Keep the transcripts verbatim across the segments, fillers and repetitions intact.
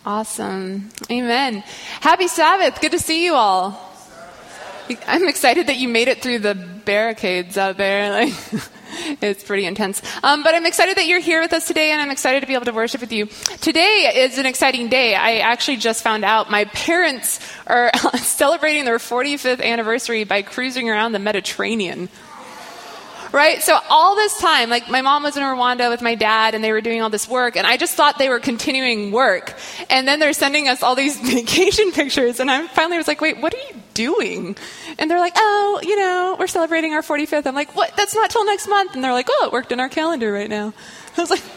Awesome. Amen. Happy Sabbath. Good to see you all. I'm excited that you made it through the barricades out there. Like, it's pretty intense. Um, but I'm excited that you're here with us today, and I'm excited to be able to worship with you. Today is an exciting day. I actually just found out my parents are celebrating their forty-fifth anniversary by cruising around the Mediterranean. Right? So all this time, like my mom was in Rwanda with my dad and they were doing all this work, and I just thought they were continuing work. And then they're sending us all these vacation pictures, and I finally was like, wait, what are you doing? And they're like, oh, you know, we're celebrating our forty-fifth. I'm like, what? That's not till next month. And they're like, oh, it worked in our calendar right now. I was like,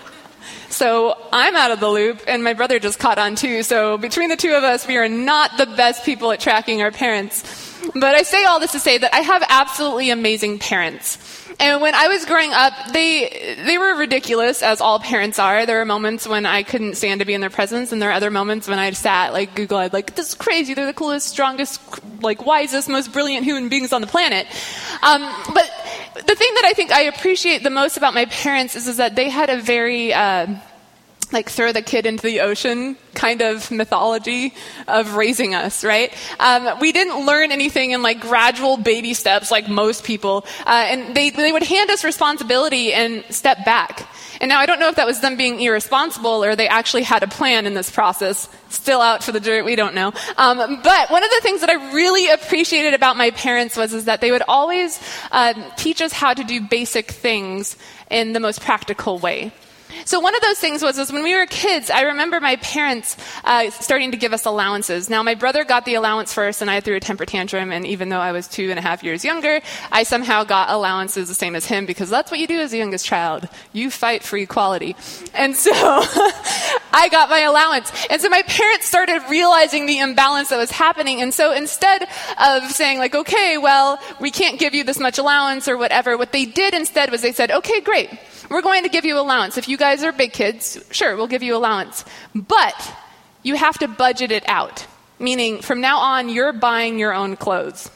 so I'm out of the loop, and my brother just caught on too. So between the two of us, we are not the best people at tracking our parents. But I say all this to say that I have absolutely amazing parents. And when I was growing up, they they were ridiculous, as all parents are. There were moments when I couldn't stand to be in their presence, and there are other moments when I sat, like, Google-eyed, like, this is crazy. They're the coolest, strongest, like, wisest, most brilliant human beings on the planet. Um, but the thing that I think I appreciate the most about my parents is, is that they had a very... Uh, like throw the kid into the ocean kind of mythology of raising us, right? Um, we didn't learn anything in like gradual baby steps like most people. Uh, and they, they would hand us responsibility and step back. And now I don't know if that was them being irresponsible or they actually had a plan in this process. Still out for the dirt, we don't know. Um, but one of the things that I really appreciated about my parents was is that they would always uh, teach us how to do basic things in the most practical way. So one of those things was, was when we were kids, I remember my parents uh, starting to give us allowances. Now, my brother got the allowance first, and I threw a temper tantrum, and even though I was two and a half years younger, I somehow got allowances the same as him, because that's what you do as a youngest child. You fight for equality. And so I got my allowance. And so my parents started realizing the imbalance that was happening, and so instead of saying, like, okay, well, we can't give you this much allowance or whatever, what they did instead was they said, okay, great. We're going to give you allowance. If you guys are big kids, sure, we'll give you allowance. But you have to budget it out. Meaning, from now on, you're buying your own clothes.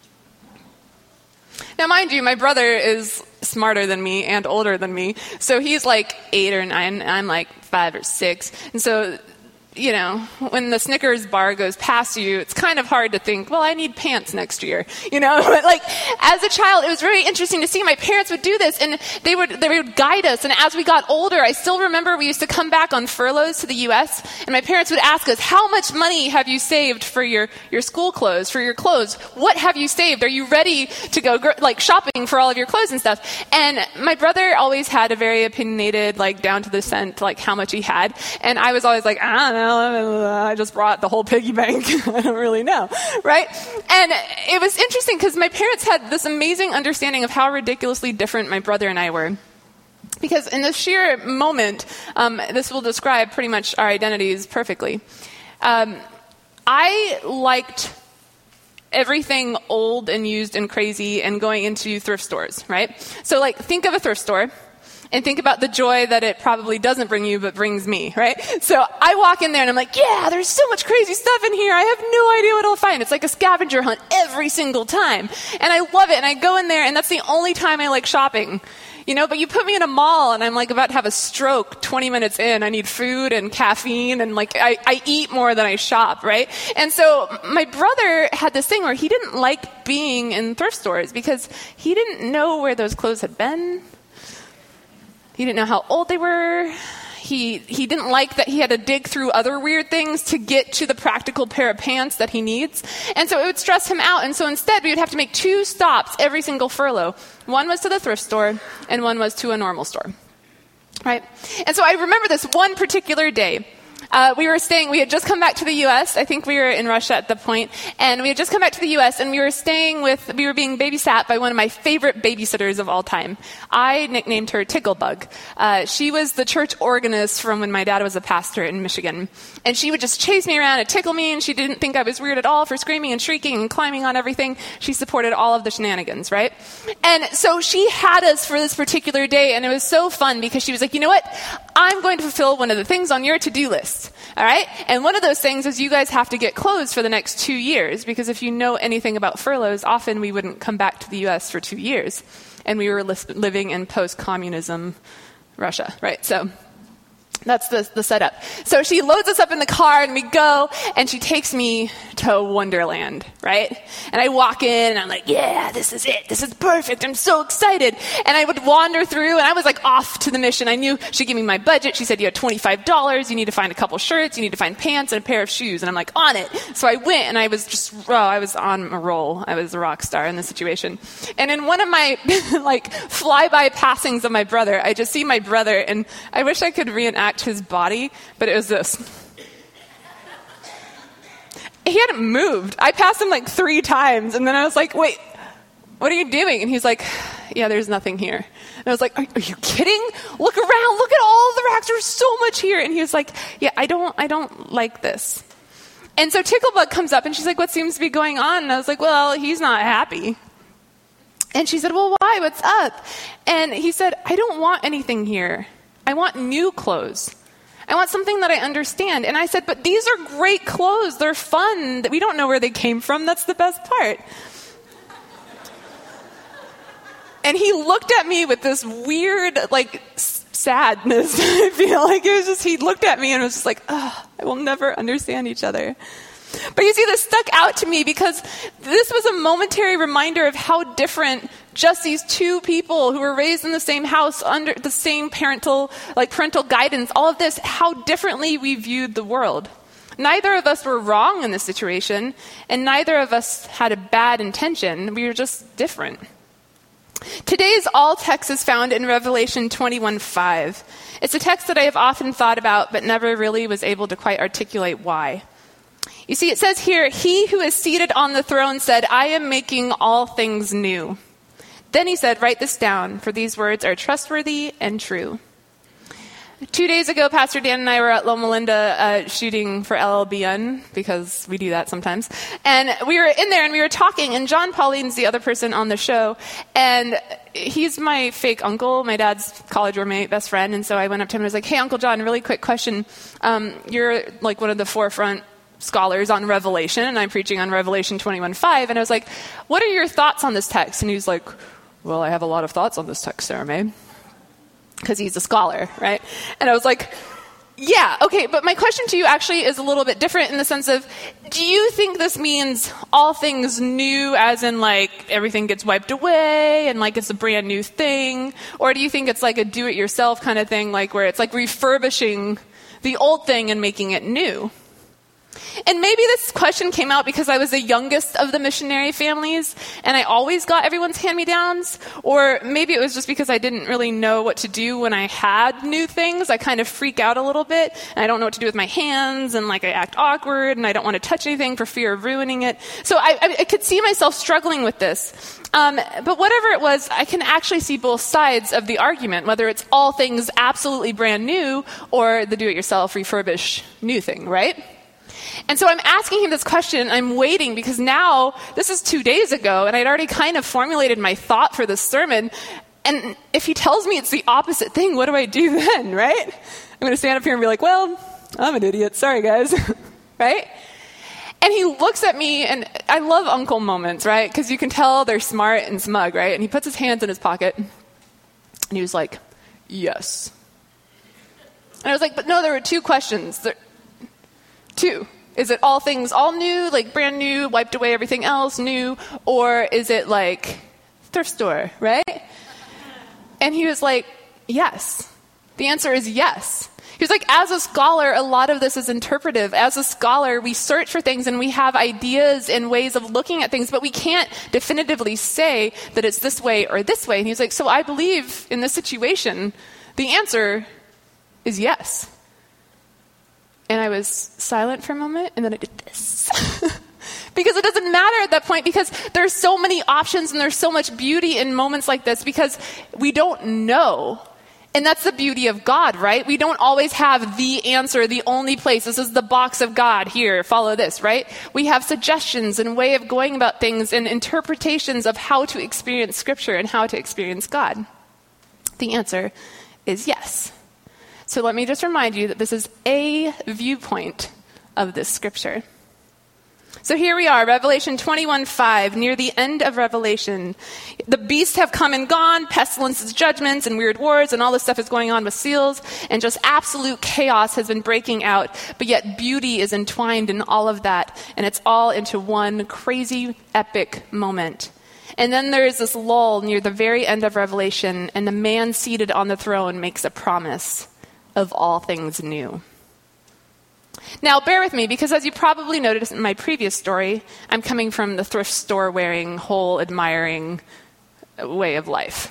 Now, mind you, my brother is smarter than me and older than me. So he's like eight or nine, and I'm like five or six. And so... you know, when the Snickers bar goes past you, it's kind of hard to think, well, I need pants next year, you know? But like, as a child, it was very interesting to see my parents would do this, and they would they would guide us. And as we got older, I still remember we used to come back on furloughs to the U S, and my parents would ask us, how much money have you saved for your, your school clothes, for your clothes? What have you saved? Are you ready to go, like, shopping for all of your clothes and stuff? And my brother always had a very opinionated, like, down to the cent, like, how much he had. And I was always like, I don't know. I just brought the whole piggy bank. I don't really know, right? And it was interesting because my parents had this amazing understanding of how ridiculously different my brother and I were. Because in this sheer moment, um, this will describe pretty much our identities perfectly. Um, I liked everything old and used and crazy and going into thrift stores, right? So like, think of a thrift store. And think about the joy that it probably doesn't bring you, but brings me, right? So I walk in there and I'm like, yeah, there's so much crazy stuff in here. I have no idea what I'll find. It's like a scavenger hunt every single time. And I love it. And I go in there, and that's the only time I like shopping. You know, but you put me in a mall and I'm like about to have a stroke twenty minutes in. I need food and caffeine, and like I, I eat more than I shop, right? And so my brother had this thing where he didn't like being in thrift stores because he didn't know where those clothes had been. He didn't know how old they were. He he didn't like that he had to dig through other weird things to get to the practical pair of pants that he needs. And so it would stress him out. And so instead, we would have to make two stops every single furlough. One was to the thrift store, and one was to a normal store. Right? And so I remember this one particular day. Uh, we were staying, we had just come back to the U S. I think we were in Russia at the point. And we had just come back to the U S, and we were staying with, we were being babysat by one of my favorite babysitters of all time. I nicknamed her Ticklebug. Uh, she was the church organist from when my dad was a pastor in Michigan. And she would just chase me around and tickle me, and she didn't think I was weird at all for screaming and shrieking and climbing on everything. She supported all of the shenanigans, right? And so she had us for this particular day, and it was so fun because she was like, you know what? I'm going to fulfill one of the things on your to-do list. All right? And one of those things is you guys have to get clothes for the next two years, because if you know anything about furloughs, often we wouldn't come back to the U S for two years. And we were li- living in post-communism Russia, right? So That's the, the setup. So she loads us up in the car and we go and she takes me to Wonderland, right? And I walk in and I'm like, yeah, this is it. This is perfect. I'm so excited. And I would wander through and I was like off to the mission. I knew she'd give me my budget. She said, you have twenty-five dollars. You need to find a couple shirts. You need to find pants and a pair of shoes. And I'm like, on it. So I went and I was just, oh, I was on a roll. I was a rock star in this situation. And in one of my like flyby passings of my brother, I just see my brother and I wish I could reenact his body, but it was this. He hadn't moved. I passed him like three times, and then I was like, wait, what are you doing? And he's like, yeah, there's nothing here. And I was like, are, are you kidding? Look around. Look at all the racks. There's so much here. And he was like, yeah, I don't, I don't like this. And so Ticklebug comes up, and she's like, what seems to be going on? And I was like, well, he's not happy. And she said, well, why? What's up? And he said, I don't want anything here. I want new clothes. I want something that I understand. And I said, but these are great clothes. They're fun. We don't know where they came from. That's the best part. And he looked at me with this weird, like, sadness. I feel like it was just, he looked at me and was just like, oh, I will never understand each other. But you see, this stuck out to me because this was a momentary reminder of how different just these two people who were raised in the same house under the same parental, like parental guidance, all of this, how differently we viewed the world. Neither of us were wrong in this situation, and neither of us had a bad intention. We were just different. Today's all text is found in Revelation twenty-one five. It's a text that I have often thought about, but never really was able to quite articulate why. You see, it says here, he who is seated on the throne said, I am making all things new. Then he said, write this down, for these words are trustworthy and true. Two days ago, Pastor Dan and I were at Loma Linda uh, shooting for L L B N, because we do that sometimes. And we were in there and we were talking, and John Pauline's the other person on the show. And he's my fake uncle, my dad's college roommate, best friend. And so I went up to him and was like, hey, Uncle John, really quick question. Um, you're like one of the forefront scholars on Revelation, and I'm preaching on Revelation twenty-one five. And I was like, what are your thoughts on this text? And he was like, well, I have a lot of thoughts on this text, Sarah Mae. Because he's a scholar, right? And I was like, yeah, okay, but my question to you actually is a little bit different in the sense of, do you think this means all things new, as in like everything gets wiped away and like it's a brand new thing? Or do you think it's like a do-it-yourself kind of thing, like where it's like refurbishing the old thing and making it new? And maybe this question came out because I was the youngest of the missionary families and I always got everyone's hand-me-downs. Or maybe it was just because I didn't really know what to do when I had new things. I kind of freak out a little bit and I don't know what to do with my hands, and like I act awkward and I don't want to touch anything for fear of ruining it. So I, I, I could see myself struggling with this. Um, but whatever it was, I can actually see both sides of the argument, whether it's all things absolutely brand new or the do-it-yourself refurbish new thing, right? And so I'm asking him this question, I'm waiting because now, this is two days ago, and I'd already kind of formulated my thought for this sermon. And if he tells me it's the opposite thing, what do I do then, right? I'm going to stand up here and be like, well, I'm an idiot. Sorry, guys. Right? And he looks at me, and I love uncle moments, right? Because you can tell they're smart and smug, right? And he puts his hands in his pocket, and he was like, yes. And I was like, but no, there were two questions. There, two. Is it all things all new, like brand new, wiped away everything else, new? Or is it like thrift store, right? And he was like, yes. The answer is yes. He was like, as a scholar, a lot of this is interpretive. As a scholar, we search for things and we have ideas and ways of looking at things, but we can't definitively say that it's this way or this way. And he was like, so I believe in this situation, the answer is yes. And I was silent for a moment, and then I did this. Because it doesn't matter at that point, because there's so many options and there's so much beauty in moments like this, because we don't know. And that's the beauty of God, right? We don't always have the answer, the only place. This is the box of God. Here, follow this, right? We have suggestions and way of going about things and interpretations of how to experience Scripture and how to experience God. The answer is yes. So let me just remind you that this is a viewpoint of this Scripture. So here we are, Revelation twenty-one five, near the end of Revelation. The beasts have come and gone, pestilences, judgments, and weird wars, and all this stuff is going on with seals, and just absolute chaos has been breaking out, but yet beauty is entwined in all of that, and it's all into one crazy, epic moment. And then there is this lull near the very end of Revelation, and the man seated on the throne makes a promise of all things new. Now, bear with me, because as you probably noticed in my previous story, I'm coming from the thrift store wearing, whole admiring way of life.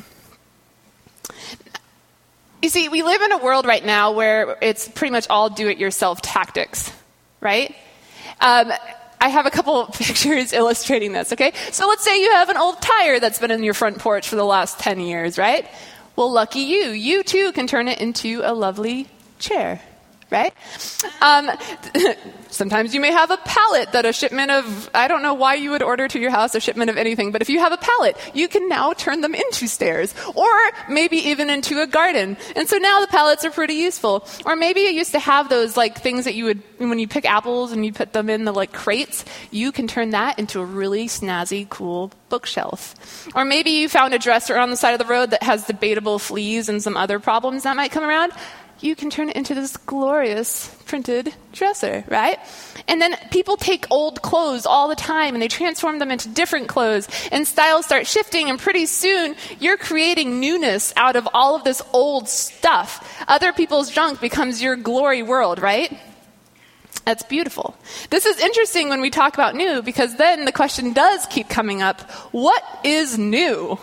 You see, we live in a world right now where it's pretty much all do-it-yourself tactics, right? Um, I have a couple of pictures illustrating this, okay? So let's say you have an old tire that's been in your front porch for the last ten years, right? Well, lucky you. You, too, can turn it into a lovely chair. Right? Um, sometimes you may have a pallet that a shipment of, I don't know why you would order to your house a shipment of anything, but if you have a pallet, you can now turn them into stairs, or maybe even into a garden. And so now the pallets are pretty useful. Or maybe you used to have those like things that you would, when you pick apples and you put them in the like crates, you can turn that into a really snazzy, cool bookshelf. Or maybe you found a dresser on the side of the road that has debatable fleas and some other problems that might come around. You can turn it into this glorious printed dresser, right? And then people take old clothes all the time and they transform them into different clothes, and styles start shifting, and pretty soon you're creating newness out of all of this old stuff. Other people's junk becomes your glory world, right? That's beautiful. This is interesting when we talk about new, because then the question does keep coming up, what is new?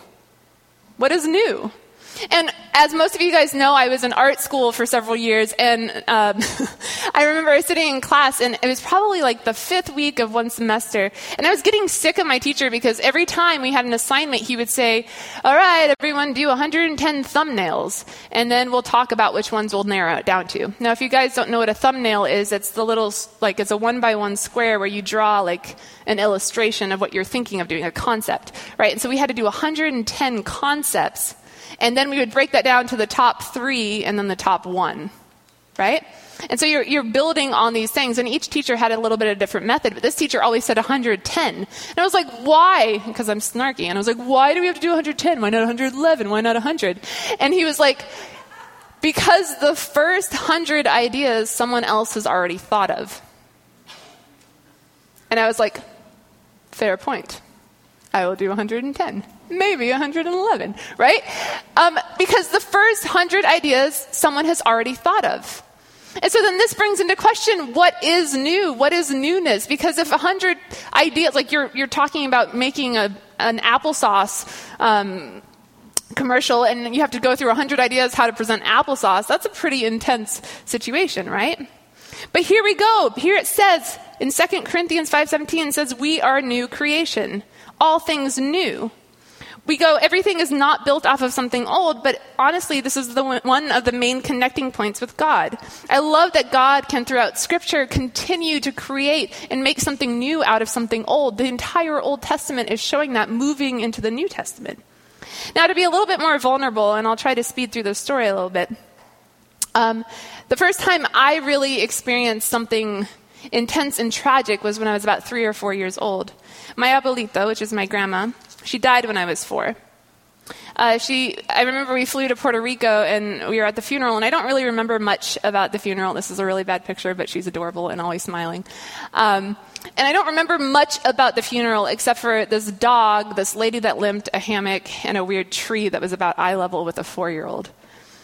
What is new? And as most of you guys know, I was in art school for several years, and um, I remember I was sitting in class, and it was probably like the fifth week of one semester, and I was getting sick of my teacher because every time we had an assignment, he would say, all right, everyone do one hundred ten thumbnails, and then we'll talk about which ones we'll narrow it down to. Now, if you guys don't know what a thumbnail is, it's the little, like, it's a one-by-one square where you draw, like, an illustration of what you're thinking of doing, a concept, right? And so we had to do one hundred ten concepts. And then we would break that down to the top three and then the top one, right? And so you're, you're building on these things, and each teacher had a little bit of a different method, but this teacher always said one hundred ten. And I was like, why? Because I'm snarky. And I was like, why do we have to do one hundred ten? Why not one hundred eleven? Why not one hundred? And he was like, because the first one hundred ideas someone else has already thought of. And I was like, fair point. I will do one hundred ten. Maybe one hundred eleven, right? Um, because the first one hundred ideas someone has already thought of. And so then this brings into question, what is new? What is newness? Because if one hundred ideas, like you're you're talking about making a an applesauce um, commercial, and you have to go through one hundred ideas how to present applesauce, that's a pretty intense situation, right? But here we go. Here it says in Second Corinthians five seventeen, it says, we are new creation. All things new. We go, everything is not built off of something old, but honestly, this is the one of the main connecting points with God. I love that God can, throughout Scripture, continue to create and make something new out of something old. The entire Old Testament is showing that, moving into the New Testament. Now, to be a little bit more vulnerable, and I'll try to speed through the story a little bit, um, the first time I really experienced something intense and tragic was when I was about three or four years old. My abuelita, which is my grandma, she died when I was four. Uh, she, I remember we flew to Puerto Rico and we were at the funeral, and I don't really remember much about the funeral. This is a really bad picture, but she's adorable and always smiling. Um, and I don't remember much about the funeral except for this dog, this lady that limped, a hammock, and a weird tree that was about eye level with a four-year-old.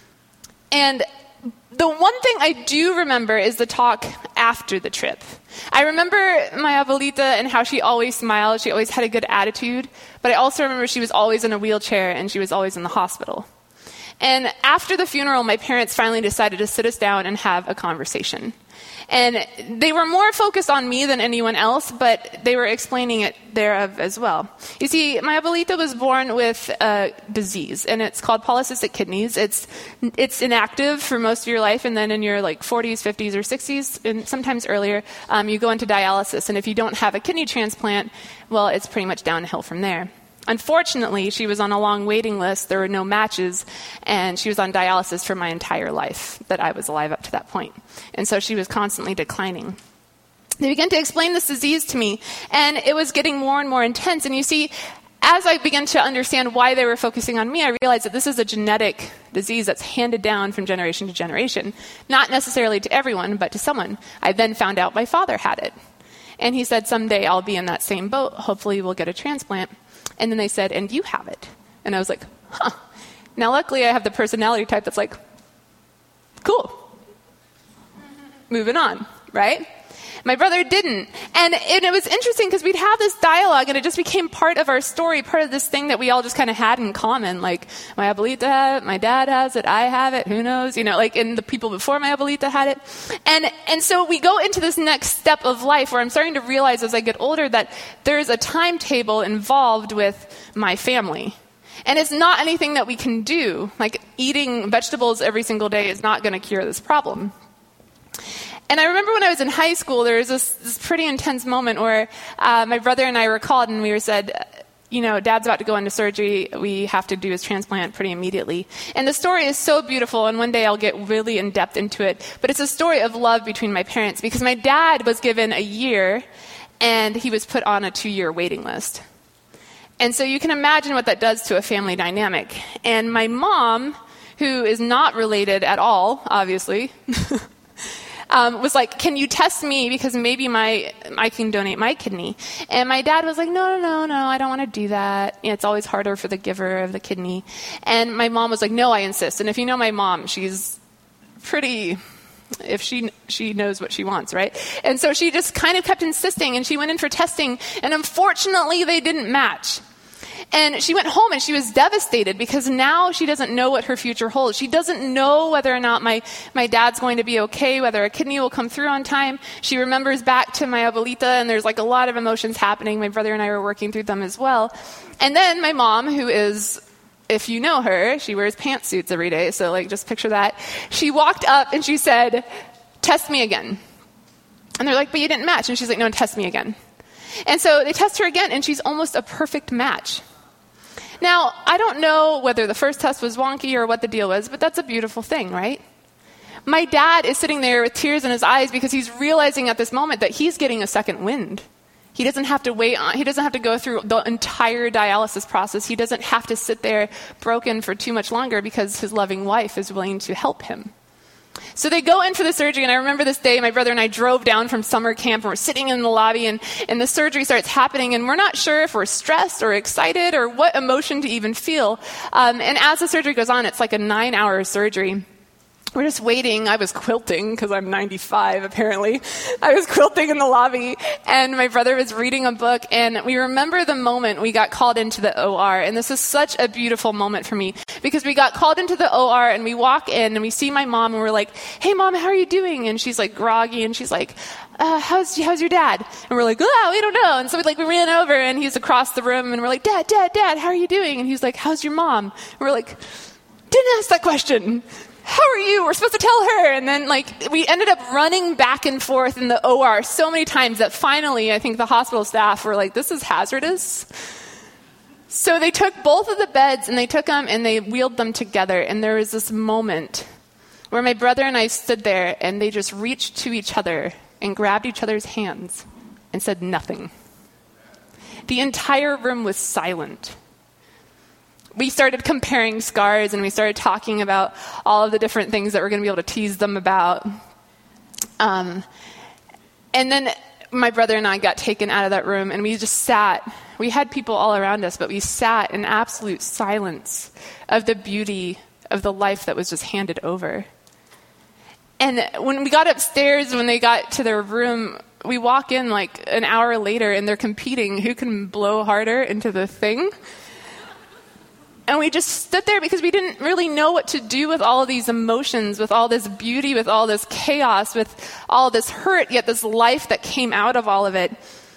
And the one thing I do remember is the talk after the trip. I remember my abuelita and how she always smiled. She always had a good attitude. But I also remember she was always in a wheelchair and she was always in the hospital. And after the funeral, my parents finally decided to sit us down and have a conversation. And they were more focused on me than anyone else, but they were explaining it thereof as well. You see, my abuelita was born with a disease, and it's called polycystic kidneys. It's it's inactive for most of your life, and then in your like forties, fifties, or sixties, and sometimes earlier, um, you go into dialysis. And if you don't have a kidney transplant, well, it's pretty much downhill from there. Unfortunately, she was on a long waiting list. There were no matches, and she was on dialysis for my entire life that I was alive up to that point. And so she was constantly declining. They began to explain this disease to me, and it was getting more and more intense. And you see, as I began to understand why they were focusing on me, I realized that this is a genetic disease that's handed down from generation to generation. Not necessarily to everyone, but to someone. I then found out my father had it. And he said, someday I'll be in that same boat. Hopefully we'll get a transplant. And then they said, and you have it. And I was like, huh. Now, luckily, I have the personality type that's like, cool. Moving on, right? My brother didn't. And, and it was interesting because we'd have this dialogue and it just became part of our story, part of this thing that we all just kind of had in common. Like, my abuelita had it, my dad has it, I have it, who knows? You know, like, and the people before my abuelita had it. And, and so we go into this next step of life where I'm starting to realize as I get older that there's a timetable involved with my family. And it's not anything that we can do. Like, eating vegetables every single day is not going to cure this problem. And I remember when I was in high school, there was this, this pretty intense moment where uh, my brother and I were called and we were said, you know, Dad's about to go into surgery. We have to do his transplant pretty immediately. And the story is so beautiful, and one day I'll get really in depth into it. But it's a story of love between my parents, because my dad was given a year and he was put on a two-year waiting list. And so you can imagine what that does to a family dynamic. And my mom, who is not related at all, obviously, Um, was like, can you test me because maybe my I can donate my kidney? And my dad was like, no, no, no, no, I don't want to do that. You know, it's always harder for the giver of the kidney. And my mom was like, no, I insist. And if you know my mom, she's pretty, if she she knows what she wants, right? And so she just kind of kept insisting, and she went in for testing, and unfortunately they didn't match. And she went home and she was devastated because now she doesn't know what her future holds. She doesn't know whether or not my, my dad's going to be okay, whether a kidney will come through on time. She remembers back to my abuelita, and there's like a lot of emotions happening. My brother and I were working through them as well. And then my mom, who is, if you know her, she wears pantsuits every day. So like, just picture that. She walked up and she said, test me again. And they're like, but you didn't match. And she's like, no, test me again. And so they test her again, and she's almost a perfect match. Now, I don't know whether the first test was wonky or what the deal was, but that's a beautiful thing, right? My dad is sitting there with tears in his eyes because he's realizing at this moment that he's getting a second wind. He doesn't have to wait on, he doesn't have to go through the entire dialysis process. He doesn't have to sit there broken for too much longer because his loving wife is willing to help him. So they go in for the surgery, and I remember this day, my brother and I drove down from summer camp, and we're sitting in the lobby, and, and the surgery starts happening, and we're not sure if we're stressed or excited or what emotion to even feel. Um, and as the surgery goes on, it's like a nine-hour surgery. We're just waiting. I was quilting because I'm ninety-five, apparently. I was quilting in the lobby, and my brother was reading a book, and we remember the moment we got called into the O R, and this is such a beautiful moment for me because we got called into the O R, and we walk in, and we see my mom, and we're like, hey, Mom, how are you doing? And she's like groggy, and she's like, uh, how's how's your dad? And we're like, oh, we don't know. And so we like we ran over, and he's across the room, and we're like, Dad, Dad, Dad, how are you doing? And he's like, how's your mom? And we're like, didn't ask that question. How are you? We're supposed to tell her. And then, like, we ended up running back and forth in the O R so many times that finally, I think the hospital staff were like, this is hazardous. So they took both of the beds, and they took them, and they wheeled them together. And there was this moment where my brother and I stood there, and they just reached to each other and grabbed each other's hands and said nothing. The entire room was silent. We started comparing scars, and we started talking about all of the different things that we're going to be able to tease them about. Um, and then my brother and I got taken out of that room, and we just sat. We had people all around us, but we sat in absolute silence of the beauty of the life that was just handed over. And when we got upstairs, when they got to their room, we walk in like an hour later, and they're competing who can blow harder into the thing. And we just stood there because we didn't really know what to do with all of these emotions, with all this beauty, with all this chaos, with all this hurt, yet this life that came out of all of it.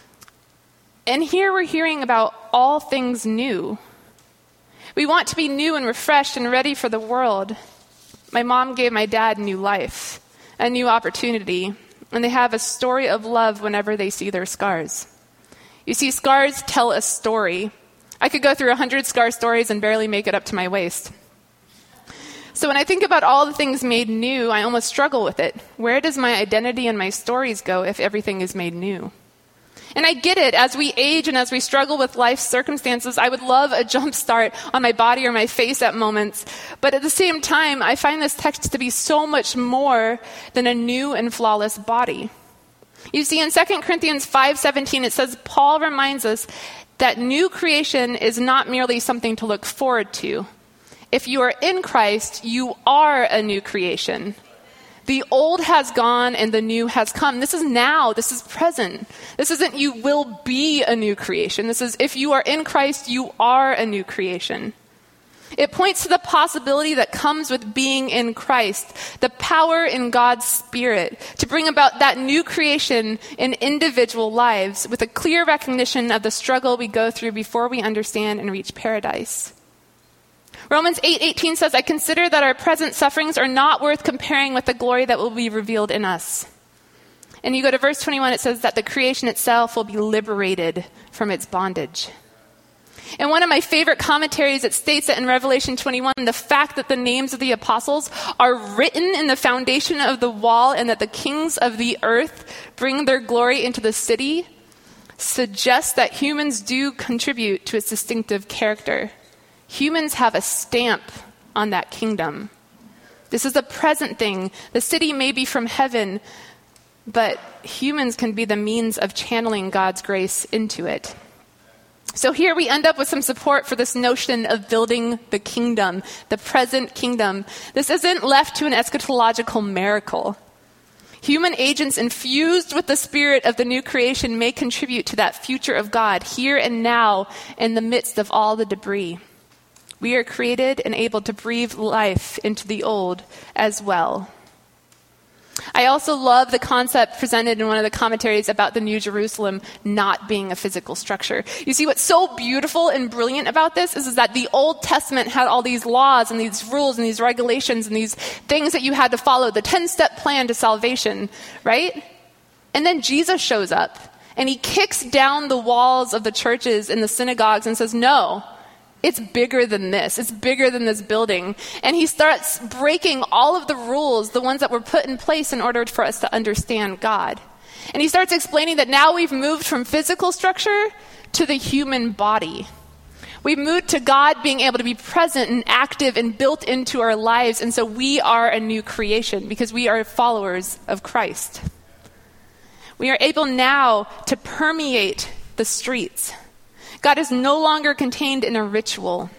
And here we're hearing about all things new. We want to be new and refreshed and ready for the world. My mom gave my dad new life, a new opportunity, and they have a story of love whenever they see their scars. You see, scars tell a story. I could go through a hundred scar stories and barely make it up to my waist. So when I think about all the things made new, I almost struggle with it. Where does my identity and my stories go if everything is made new? And I get it. As we age and as we struggle with life's circumstances, I would love a jump start on my body or my face at moments. But at the same time, I find this text to be so much more than a new and flawless body. You see, in Second Corinthians five seventeen, it says, Paul reminds us that new creation is not merely something to look forward to. If you are in Christ, you are a new creation. The old has gone and the new has come. This is now. This is present. This isn't you will be a new creation. This is if you are in Christ, you are a new creation. It points to the possibility that comes with being in Christ, the power in God's Spirit to bring about that new creation in individual lives with a clear recognition of the struggle we go through before we understand and reach paradise. Romans eight eighteen says, I consider that our present sufferings are not worth comparing with the glory that will be revealed in us. And you go to verse twenty-one, it says that the creation itself will be liberated from its bondage. In one of my favorite commentaries, it states that in Revelation twenty-one, the fact that the names of the apostles are written in the foundation of the wall and that the kings of the earth bring their glory into the city suggests that humans do contribute to its distinctive character. Humans have a stamp on that kingdom. This is a present thing. The city may be from heaven, but humans can be the means of channeling God's grace into it. So here we end up with some support for this notion of building the kingdom, the present kingdom. This isn't left to an eschatological miracle. Human agents infused with the spirit of the new creation may contribute to that future of God here and now in the midst of all the debris. We are created and able to breathe life into the old as well. I also love the concept presented in one of the commentaries about the New Jerusalem not being a physical structure. You see, what's so beautiful and brilliant about this is, is that the Old Testament had all these laws and these rules and these regulations and these things that you had to follow, the ten-step plan to salvation, right? And then Jesus shows up and he kicks down the walls of the churches and the synagogues and says, no, it's bigger than this. It's bigger than this building. And he starts breaking all of the rules, the ones that were put in place in order for us to understand God. And he starts explaining that now we've moved from physical structure to the human body. We've moved to God being able to be present and active and built into our lives. And so we are a new creation because we are followers of Christ. We are able now to permeate the streets. God is no longer contained in a ritual.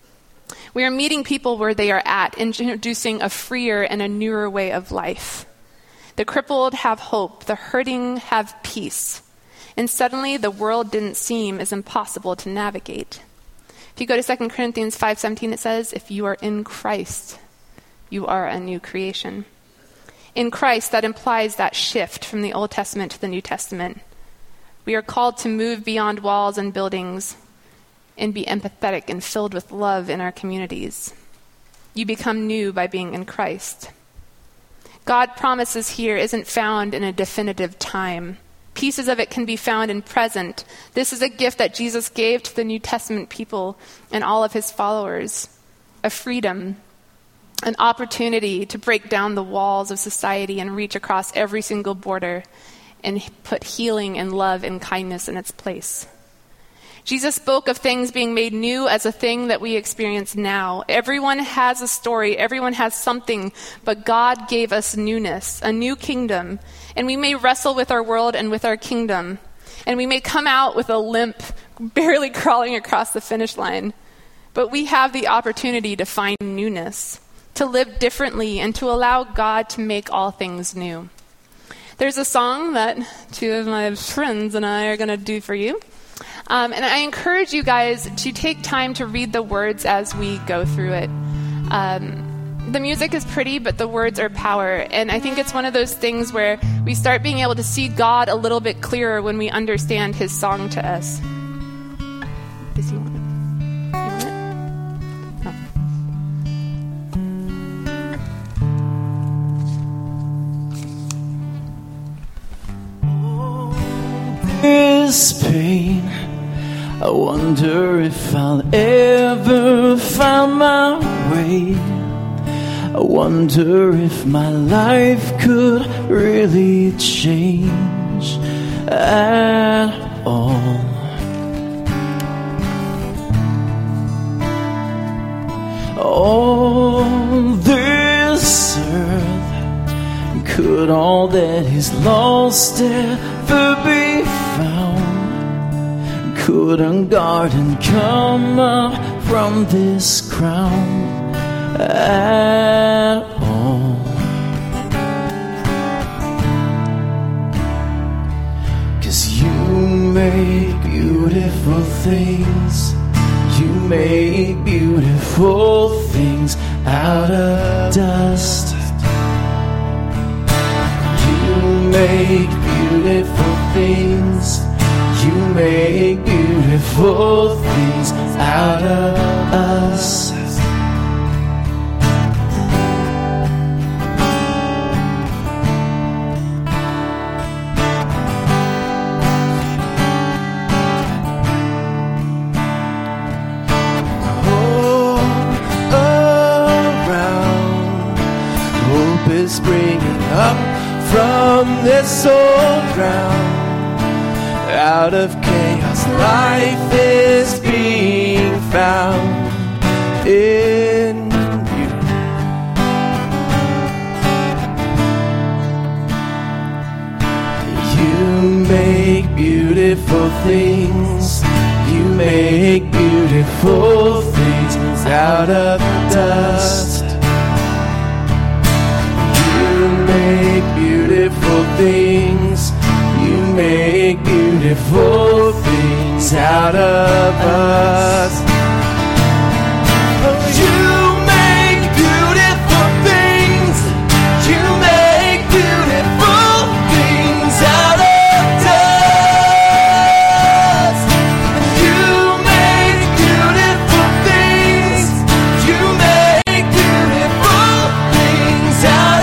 We are meeting people where they are at, introducing a freer and a newer way of life. The crippled have hope. The hurting have peace. And suddenly the world didn't seem as impossible to navigate. If you go to Second Corinthians five seventeen, it says, if you are in Christ, you are a new creation. In Christ, that implies that shift from the Old Testament to the New Testament. We are called to move beyond walls and buildings and be empathetic and filled with love in our communities. You become new by being in Christ. God promises here isn't found in a definitive time. Pieces of it can be found in present. This is a gift that Jesus gave to the New Testament people and all of his followers. A freedom, an opportunity to break down the walls of society and reach across every single border and put healing and love and kindness in its place. Jesus spoke of things being made new as a thing that we experience now. Everyone has a story. Everyone has something, but God gave us newness, a new kingdom. And we may wrestle with our world and with our kingdom. And we may come out with a limp, barely crawling across the finish line. But we have the opportunity to find newness, to live differently, and to allow God to make all things new. There's a song that two of my friends and I are going to do for you. Um, and I encourage you guys to take time to read the words as we go through it. Um, the music is pretty, but the words are power. And I think it's one of those things where we start being able to see God a little bit clearer when we understand his song to us. Does he want it? You want it? This pain, I wonder if I'll ever find my way I wonder if my life could really change at all. On this earth, could all that is lost ever be found? Could a garden come up from this crown at all? 'Cause you make beautiful things. You make beautiful things out of dust. You make beautiful things. You make beautiful things out of us. Springing up from this old ground. Out of chaos, life is being found in you. You make beautiful things. You make beautiful things out of dust. You make beautiful things. You make beautiful things out of us. Oh, you make beautiful things. You make beautiful things out of dust. You make beautiful things. You make beautiful things out of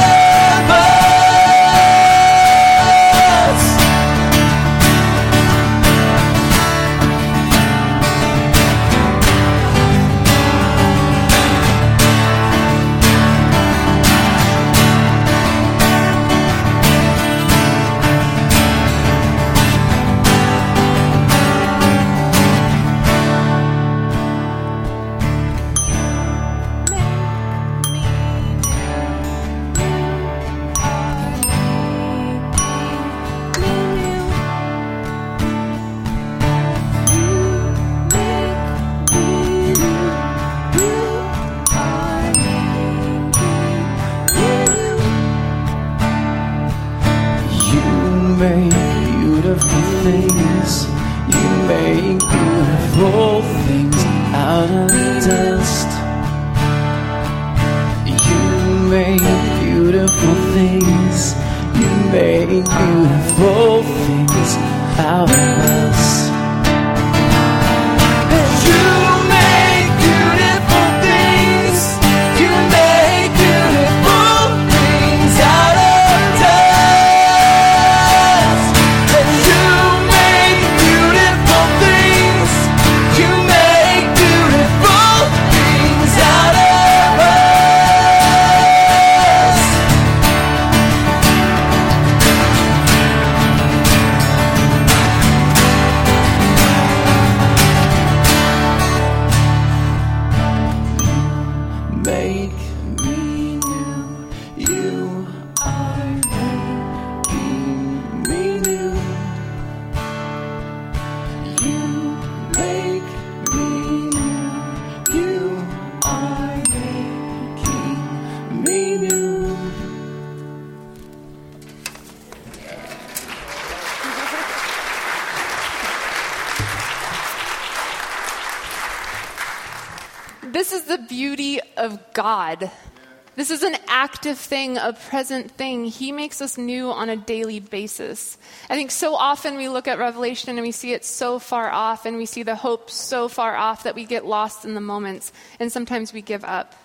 This is the beauty of God. This is an active thing, a present thing. He makes us new on a daily basis. I think so often we look at Revelation and we see it so far off, and we see the hope so far off that we get lost in the moments, and sometimes we give up.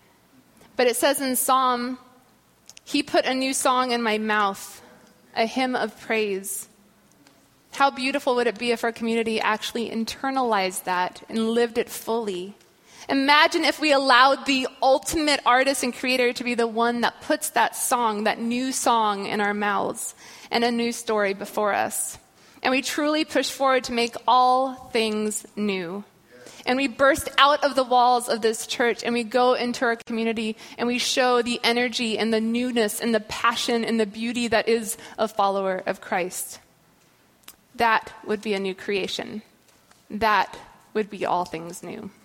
But it says in Psalm, He put a new song in my mouth, a hymn of praise. How beautiful would it be if our community actually internalized that and lived it fully? Imagine if we allowed the ultimate artist and creator to be the one that puts that song, that new song in our mouths and a new story before us. And we truly push forward to make all things new. And we burst out of the walls of this church and we go into our community and we show the energy and the newness and the passion and the beauty that is a follower of Christ. That would be a new creation. That would be all things new.